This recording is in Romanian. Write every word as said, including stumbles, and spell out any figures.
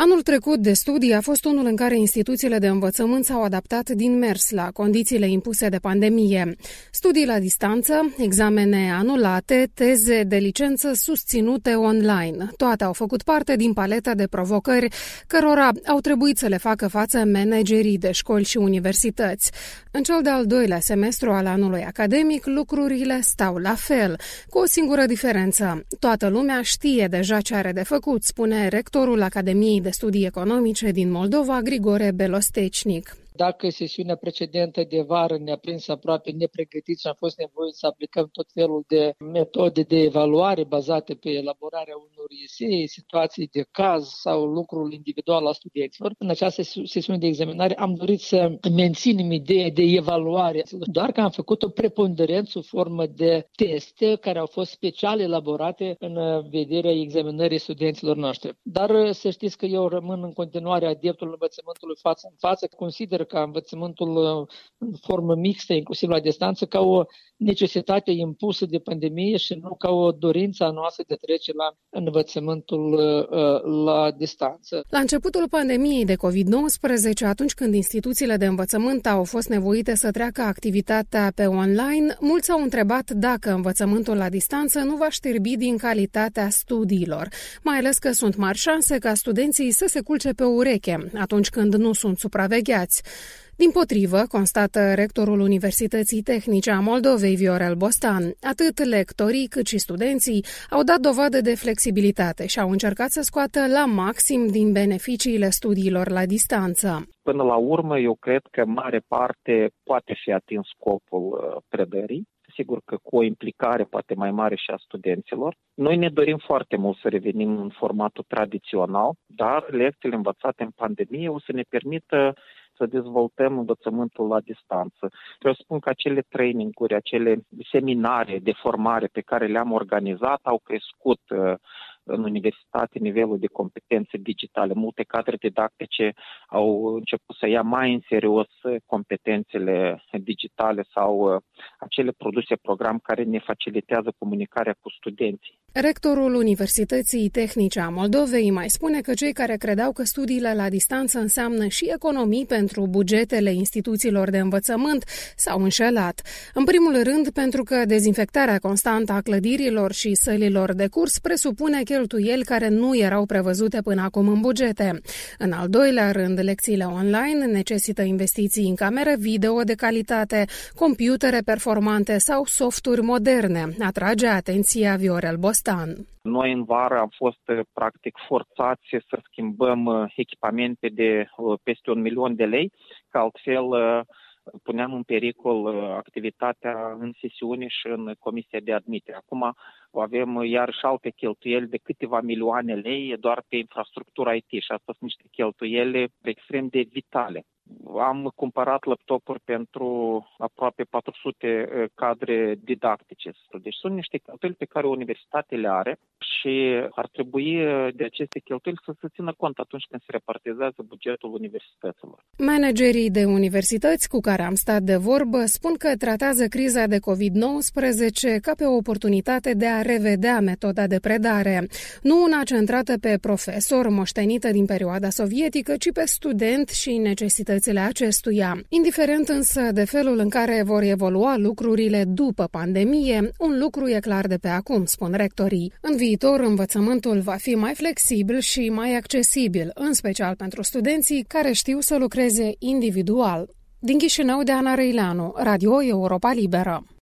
Anul trecut de studii a fost unul în care instituțiile de învățământ s-au adaptat din mers la condițiile impuse de pandemie. Studii la distanță, examene anulate, teze de licență susținute online. Toate au făcut parte din paleta de provocări cărora au trebuit să le facă față managerii de școli și universități. În cel de-al doilea semestru al anului academic, lucrurile stau la fel, cu o singură diferență. Toată lumea știe deja ce are de făcut, spune rectorul Academiei de Studii Economice din Moldova, Grigore Belostecnic. Dacă sesiunea precedentă de vară ne-a prins aproape nepregătiți și a fost nevoie să aplicăm tot felul de metode de evaluare bazate pe elaborarea unor esee, situații de caz sau lucrul individual al studenților, în această sesiune de examinare am dorit să menținem ideea de evaluare, doar că am făcut o preponderență sub formă de teste care au fost special elaborate în vederea examinării studenților noștri. Dar să știți că eu rămân în continuare adeptul învățământului față în față, consider ca învățământul în formă mixtă, inclusiv la distanță, ca o necesitate impusă de pandemie și nu ca o dorință a noastră de trece la învățământul la distanță. La începutul pandemiei de covid nouăsprezece, atunci când instituțiile de învățământ au fost nevoite să treacă activitatea pe online, mulți au întrebat dacă învățământul la distanță nu va știrbi din calitatea studiilor, mai ales că sunt mari șanse ca studenții să se culce pe ureche atunci când nu sunt supravegheați. Dimpotrivă, constată rectorul Universității Tehnice a Moldovei, Viorel Bostan, atât lectorii cât și studenții au dat dovadă de flexibilitate și au încercat să scoată la maxim din beneficiile studiilor la distanță. Până la urmă, eu cred că mare parte poate fi atins scopul predării. Sigur că cu o implicare poate mai mare și a studenților. Noi ne dorim foarte mult să revenim în formatul tradițional, dar lecțiile învățate în pandemie o să ne permită să dezvoltăm învățământul la distanță. Vreau să spun că acele traininguri, acele seminare de formare pe care le-am organizat au crescut în universitate nivelul de competențe digitale. Multe cadre didactice au început să ia mai în serios competențele digitale sau acele produse program care ne facilitează comunicarea cu studenții. Rectorul Universității Tehnice a Moldovei mai spune că cei care credeau că studiile la distanță înseamnă și economii pentru bugetele instituțiilor de învățământ s-au înșelat. În primul rând pentru că dezinfectarea constantă a clădirilor și sălilor de curs presupune cheltuieli care nu erau prevăzute până acum în bugete. În al doilea rând, lecțiile online necesită investiții în camere video de calitate, computere performante sau softuri moderne, atrage atenția Viorel Bostan. Noi în vară am fost practic forțați să schimbăm echipamente de peste un milion de lei, că altfel puneam în pericol activitatea în sesiune și în comisia de admitere. Acum avem iarăși alte cheltuieli de câteva milioane lei doar pe infrastructura I T și asta sunt niște cheltuieli extrem de vitale. Am cumpărat laptopuri pentru aproape patru sute cadre didactice. Deci sunt niște cheltuieli pe care universitatea le are și ar trebui de aceste cheltuieli să se țină cont atunci când se repartizează bugetul universităților. Managerii de universități cu care am stat de vorbă spun că tratează criza de covid nouăsprezece ca pe o oportunitate de a revedea metoda de predare, nu una centrată pe profesor, moștenită din perioada sovietică, ci pe student și necesitățile acestuia. Indiferent însă de felul în care vor evolua lucrurile după pandemie, un lucru e clar de pe acum, spun rectorii. În viitor, învățământul va fi mai flexibil și mai accesibil, în special pentru studenții care știu să lucreze individual. Din Chișinău, de Ana Răileanu, Radio Europa Liberă.